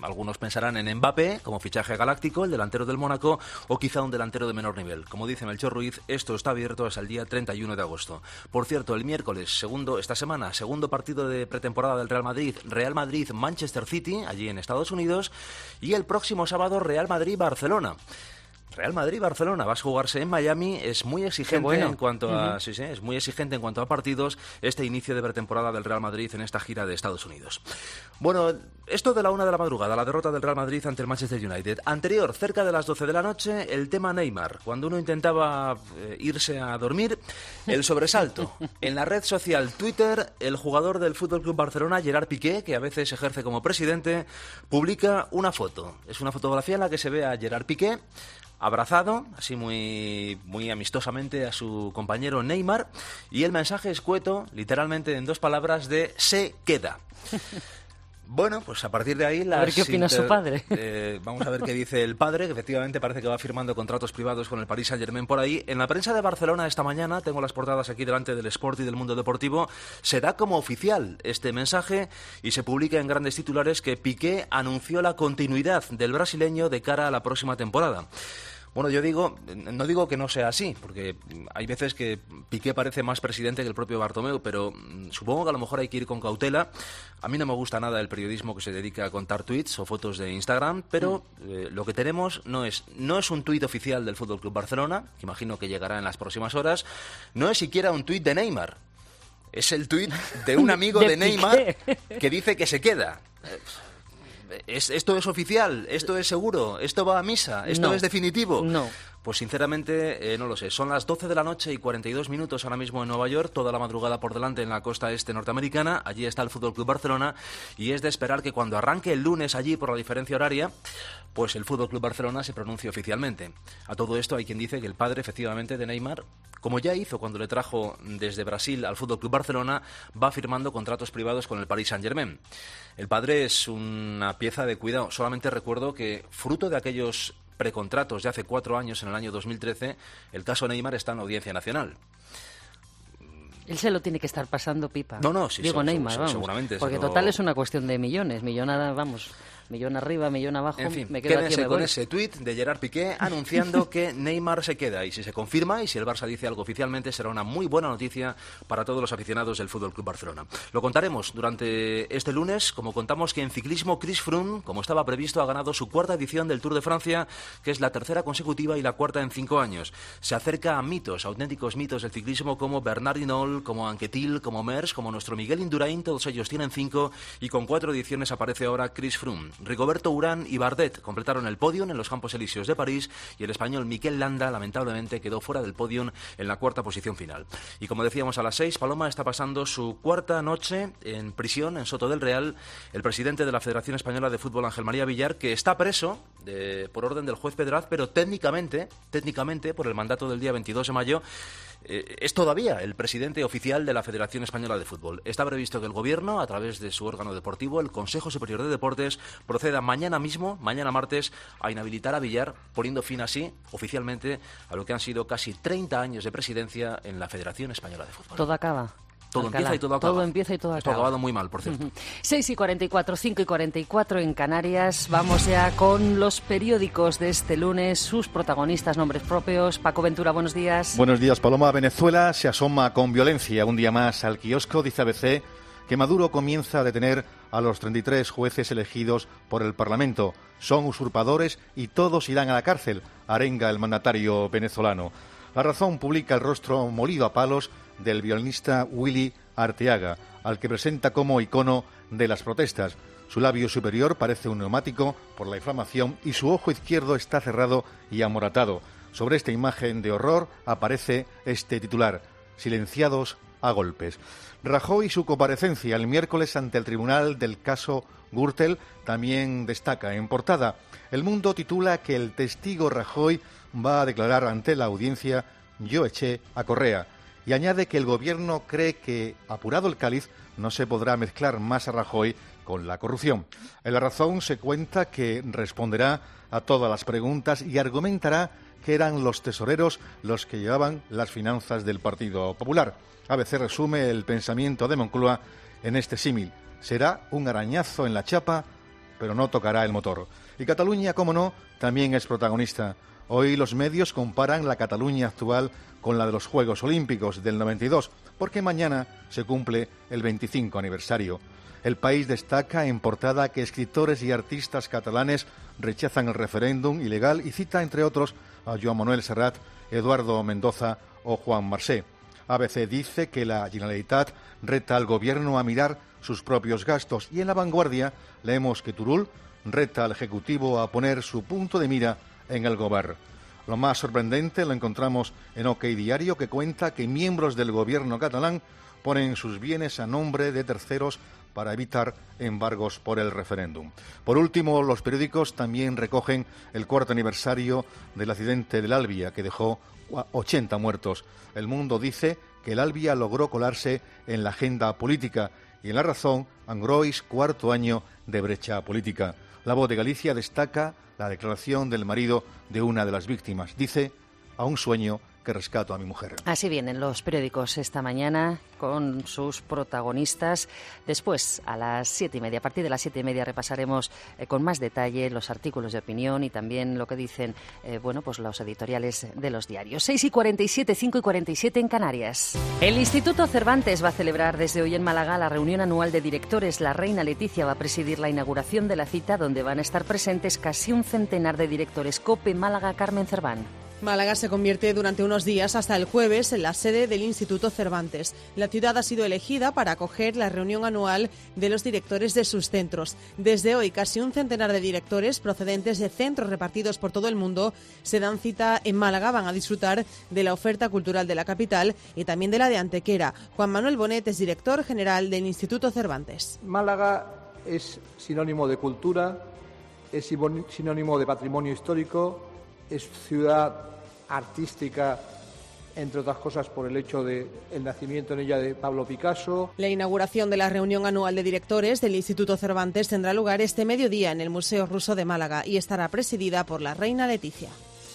algunos pensarán en Mbappé como fichaje galáctico, el delantero del Mónaco, o quizá un delantero de menor nivel. Como dice Melchor Ruiz, esto está abierto hasta el día 31 de agosto. Por cierto, el miércoles, esta semana, segundo partido de pretemporada del Real Madrid, Real Madrid-Manchester City, allí en Estados Unidos, y el próximo sábado Real Madrid-Barcelona. Real Madrid-Barcelona va a jugarse en Miami. Es muy exigente en cuanto a es muy exigente en cuanto a partidos este inicio de pretemporada del Real Madrid en esta gira de Estados Unidos. Bueno, esto de la 1 de la madrugada, la derrota del Real Madrid ante el Manchester United. Anterior, cerca de las 12 de la noche, el tema Neymar. Cuando uno intentaba irse a dormir, el sobresalto. En la red social Twitter, el jugador del FC Barcelona, Gerard Piqué, que a veces ejerce como presidente, publica una foto. Es una fotografía en la que se ve a Gerard Piqué abrazado, así muy amistosamente, a su compañero Neymar, y el mensaje escueto, literalmente en 2 palabras, de "se queda". Bueno, pues a partir de ahí... A ver qué opina su padre. Vamos a ver qué dice el padre, que efectivamente parece que va firmando contratos privados con el Paris Saint-Germain por ahí. En la prensa de Barcelona esta mañana, tengo las portadas aquí delante del Sport y del Mundo Deportivo, se da como oficial este mensaje y se publica en grandes titulares que Piqué anunció la continuidad del brasileño de cara a la próxima temporada. Bueno, no digo que no sea así, porque hay veces que Piqué parece más presidente que el propio Bartomeu, pero supongo que a lo mejor hay que ir con cautela. A mí no me gusta nada el periodismo que se dedica a contar tweets o fotos de Instagram, pero lo que tenemos no es un tuit oficial del FC Barcelona, que imagino que llegará en las próximas horas, no es siquiera un tuit de Neymar. Es el tuit de un amigo de Neymar que dice que se queda. ¿Esto es oficial? ¿Esto es seguro? ¿Esto va a misa? ¿Esto es definitivo? No. Pues sinceramente no lo sé. Son las 12 de la noche y 42 minutos ahora mismo en Nueva York, toda la madrugada por delante en la costa este norteamericana. Allí está el FC Barcelona y es de esperar que cuando arranque el lunes allí por la diferencia horaria, pues el FC Barcelona se pronuncie oficialmente. A todo esto hay quien dice que el padre efectivamente de Neymar, como ya hizo cuando le trajo desde Brasil al FC Barcelona, va firmando contratos privados con el Paris Saint-Germain. El padre es una pieza de cuidado. Solamente recuerdo que, fruto de aquellos precontratos de hace 4 años, en el año 2013, el caso Neymar está en la Audiencia Nacional. Él se lo tiene que estar pasando pipa. Sí, digo Neymar, vamos. Seguramente. Porque total es una cuestión de millones. Millonada, vamos. Millón arriba, millón abajo, en fin, me quedo aquí, me voy. Con ese tuit de Gerard Piqué anunciando que Neymar se queda. Y si se confirma y si el Barça dice algo oficialmente, será una muy buena noticia para todos los aficionados del FC Barcelona. Lo contaremos durante este lunes, como contamos que en ciclismo Chris Froome, como estaba previsto, ha ganado su 4ª edición del Tour de Francia, que es la 3ª consecutiva y la 4ª en 5 años. Se acerca a mitos, auténticos mitos del ciclismo como Bernard Hinault, como Anquetil, como Merckx, como nuestro Miguel Indurain. Todos ellos tienen 5 y con 4 ediciones aparece ahora Chris Froome. Rigoberto Urán y Bardet completaron el podium en los Campos Elíseos de París y el español Mikel Landa lamentablemente quedó fuera del podium en la 4ª posición final. Y como decíamos a las 6, Paloma está pasando su 4ª noche en prisión en Soto del Real el presidente de la Federación Española de Fútbol, Ángel María Villar, que está preso por orden del juez Pedraz, pero técnicamente por el mandato del día 22 de mayo es todavía el presidente oficial de la Federación Española de Fútbol. Está previsto que el Gobierno, a través de su órgano deportivo, el Consejo Superior de Deportes, proceda mañana martes, a inhabilitar a Villar, poniendo fin así, oficialmente, a lo que han sido casi 30 años de presidencia en la Federación Española de Fútbol. Todo acaba. Todo empieza y todo acaba. Todo empieza y todo acaba. Esto ha acabado muy mal, por cierto. 6:44, 5:44 en Canarias. Vamos ya con los periódicos de este lunes, sus protagonistas, nombres propios. Paco Ventura, buenos días. Buenos días, Paloma. Venezuela se asoma con violencia un día más al kiosco. Dice ABC que Maduro comienza a detener a los 33 jueces elegidos por el Parlamento. Son usurpadores y todos irán a la cárcel, arenga el mandatario venezolano. La Razón publica el rostro molido a palos del violinista Willy Arteaga, al que presenta como icono de las protestas. Su labio superior parece un neumático por la inflamación y su ojo izquierdo está cerrado y amoratado. Sobre esta imagen de horror aparece este titular: silenciados a golpes. Rajoy y su comparecencia el miércoles ante el tribunal del caso Gürtel también destaca en portada. El Mundo titula que el testigo Rajoy va a declarar ante la audiencia: yo eché a Correa. Y añade que el gobierno cree que, apurado el cáliz, no se podrá mezclar más a Rajoy con la corrupción. En La Razón se cuenta que responderá a todas las preguntas y argumentará que eran los tesoreros los que llevaban las finanzas del Partido Popular. ABC resume el pensamiento de Moncloa en este símil: será un arañazo en la chapa, pero no tocará el motor. Y Cataluña, como no, también es protagonista. Hoy los medios comparan la Cataluña actual con la de los Juegos Olímpicos del 92, porque mañana se cumple el 25 aniversario. El País destaca en portada que escritores y artistas catalanes rechazan el referéndum ilegal y cita, entre otros, a Joan Manuel Serrat, Eduardo Mendoza o Juan Marsé. ABC dice que la Generalitat reta al gobierno a mirar sus propios gastos y en La Vanguardia leemos que Turull reta al Ejecutivo a poner su punto de mira en el Govern. Lo más sorprendente lo encontramos en OK Diario, que cuenta que miembros del gobierno catalán ponen sus bienes a nombre de terceros para evitar embargos por el referéndum. Por último, los periódicos también recogen el 4º aniversario del accidente del Albia, que dejó 80 muertos. El Mundo dice que el Albia logró colarse en la agenda política y en La Razón, Angrois, 4º año de brecha política. La Voz de Galicia destaca la declaración del marido de una de las víctimas. Dice: a un sueño que rescato a mi mujer. Así vienen los periódicos esta mañana con sus protagonistas. Después, a las 7:30, a partir de las 7:30, repasaremos con más detalle los artículos de opinión y también lo que dicen pues los editoriales de los diarios. 6:47, 5:47 en Canarias. El Instituto Cervantes va a celebrar desde hoy en Málaga la reunión anual de directores. La reina Leticia va a presidir la inauguración de la cita, donde van a estar presentes casi un centenar de directores. COPE Málaga, Carmen Cerván. Málaga se convierte durante unos días hasta el jueves en la sede del Instituto Cervantes. La ciudad ha sido elegida para acoger la reunión anual de los directores de sus centros. Desde hoy, casi un centenar de directores procedentes de centros repartidos por todo el mundo se dan cita en Málaga. Van a disfrutar de la oferta cultural de la capital y también de la de Antequera. Juan Manuel Bonet es director general del Instituto Cervantes. Málaga es sinónimo de cultura, es sinónimo de patrimonio histórico, es ciudad artística, entre otras cosas por el hecho de el nacimiento en ella de Pablo Picasso. La inauguración de la reunión anual de directores del Instituto Cervantes tendrá lugar este mediodía en el Museo Ruso de Málaga y estará presidida por la reina Leticia.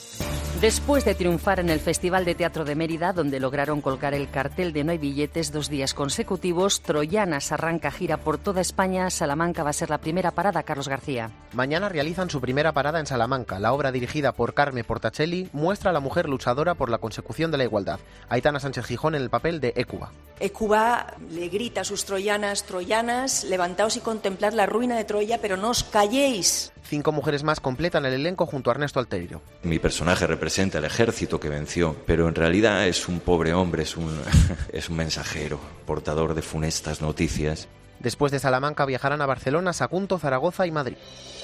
Después de triunfar en el Festival de Teatro de Mérida, donde lograron colgar el cartel de No hay billetes 2 días consecutivos, Troyanas arranca gira por toda España. Salamanca va a ser la primera parada. Carlos García. Mañana realizan su primera parada en Salamanca. La obra, dirigida por Carme Portacelli, muestra a la mujer luchadora por la consecución de la igualdad. Aitana Sánchez Gijón en el papel de Écuba. Écuba le grita a sus troyanas: troyanas, levantaos y contemplad la ruina de Troya, pero no os calléis. 5 mujeres más completan el elenco junto a Ernesto Alterio. Mi personaje representa el ejército que venció, pero en realidad es un pobre hombre, es un mensajero, portador de funestas noticias. Después de Salamanca viajarán a Barcelona, Sagunto, Zaragoza y Madrid.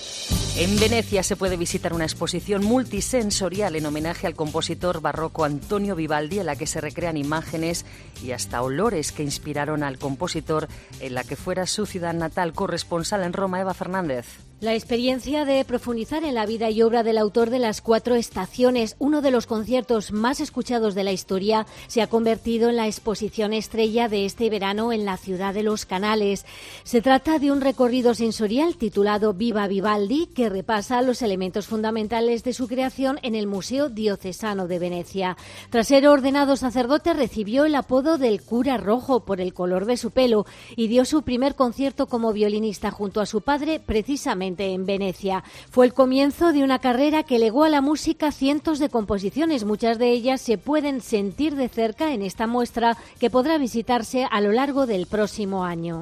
En Venecia se puede visitar una exposición multisensorial en homenaje al compositor barroco Antonio Vivaldi, en la que se recrean imágenes y hasta olores que inspiraron al compositor en la que fuera su ciudad natal. Corresponsal en Roma, Eva Fernández. La experiencia de profundizar en la vida y obra del autor de Las 4 estaciones, uno de los conciertos más escuchados de la historia, se ha convertido en la exposición estrella de este verano en la ciudad de Los Canales. Se trata de un recorrido sensorial titulado Viva Vivaldi, que repasa los elementos fundamentales de su creación en el Museo Diocesano de Venecia. Tras ser ordenado sacerdote, recibió el apodo del cura rojo por el color de su pelo y dio su primer concierto como violinista junto a su padre, precisamente en Venecia. Fue el comienzo de una carrera que legó a la música cientos de composiciones. Muchas de ellas se pueden sentir de cerca en esta muestra, que podrá visitarse a lo largo del próximo año.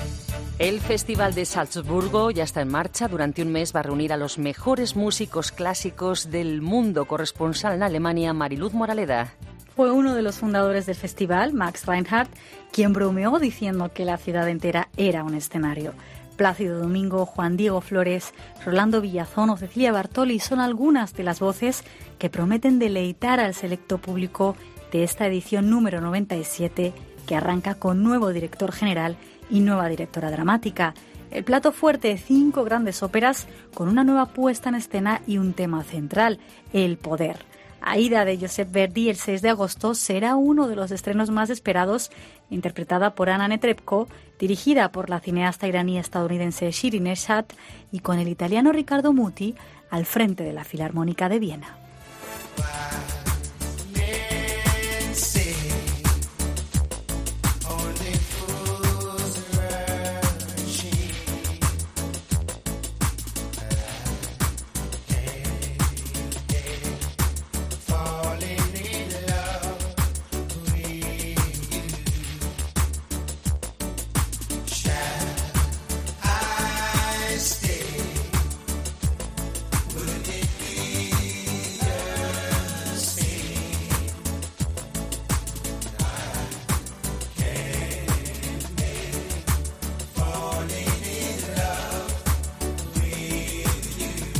El Festival de Salzburgo ya está en marcha. Durante un mes va a reunir a los mejores músicos clásicos del mundo. Corresponsal en Alemania, Mariluz Moraleda. Fue uno de los fundadores del festival, Max Reinhardt, quien bromeó diciendo que la ciudad entera era un escenario. Plácido Domingo, Juan Diego Flores, Rolando Villazón o Cecilia Bartoli son algunas de las voces que prometen deleitar al selecto público de esta edición número 97, que arranca con nuevo director general y nueva directora dramática. El plato fuerte, 5 grandes óperas con una nueva puesta en escena y un tema central, el poder. Aida, de Josep Verdi, el 6 de agosto, será uno de los estrenos más esperados, interpretada por Anna Netrebko, dirigida por la cineasta iraní-estadounidense Shirin Eshat y con el italiano Riccardo Muti al frente de la Filarmónica de Viena.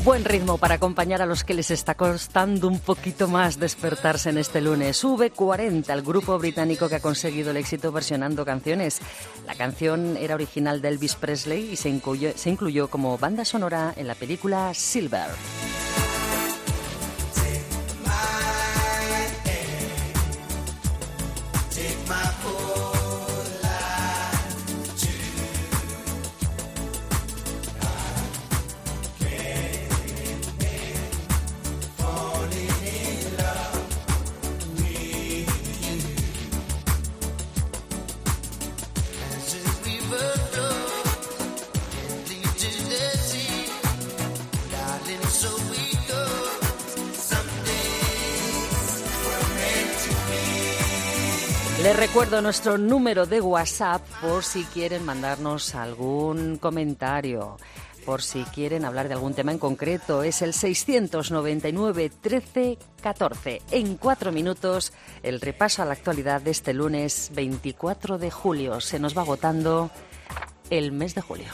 Buen ritmo para acompañar a los que les está costando un poquito más despertarse en este lunes. V40, el grupo británico que ha conseguido el éxito versionando canciones. La canción era original de Elvis Presley y se incluyó como banda sonora en la película Silver. Les recuerdo nuestro número de WhatsApp por si quieren mandarnos algún comentario, por si quieren hablar de algún tema en concreto. Es el 699 13 14. En 4 minutos, el repaso a la actualidad de este lunes 24 de julio. Se nos va agotando el mes de julio.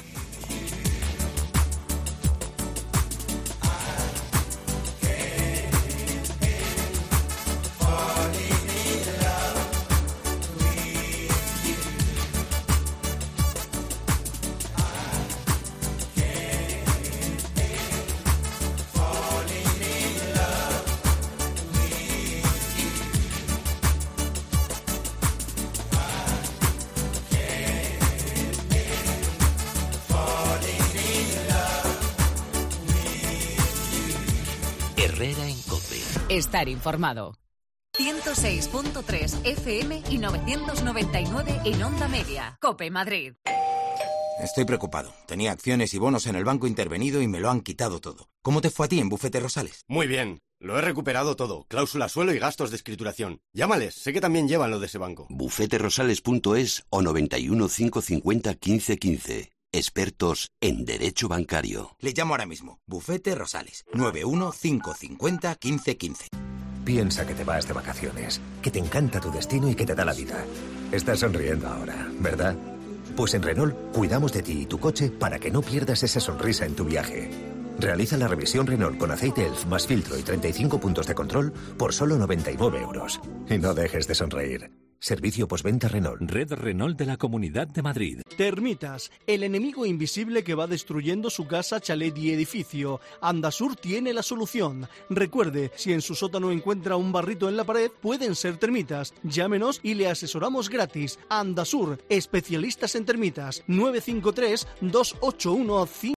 Herrera en COPE. Estar informado. 106.3 FM y 999 en Onda Media. COPE Madrid. Estoy preocupado. Tenía acciones y bonos en el banco intervenido y me lo han quitado todo. ¿Cómo te fue a ti en Bufete Rosales? Muy bien. Lo he recuperado todo. Cláusula suelo y gastos de escrituración. Llámales. Sé que también llevan lo de ese banco. Bufeterosales.es o 91 550 1515. Expertos en Derecho Bancario. Le llamo ahora mismo. Bufete Rosales. 91 550 1515. Piensa que te vas de vacaciones, que te encanta tu destino y que te da la vida. Estás sonriendo ahora, ¿verdad? Pues en Renault cuidamos de ti y tu coche para que no pierdas esa sonrisa en tu viaje. Realiza la revisión Renault con aceite ELF más filtro y 35 puntos de control por solo 99 euros. Y no dejes de sonreír. Servicio postventa Renault. Red Renault de la Comunidad de Madrid. Termitas, el enemigo invisible que va destruyendo su casa, chalet y edificio. Andasur tiene la solución. Recuerde, si en su sótano encuentra un barrito en la pared, pueden ser termitas. Llámenos y le asesoramos gratis. Andasur, especialistas en termitas. 953 281 5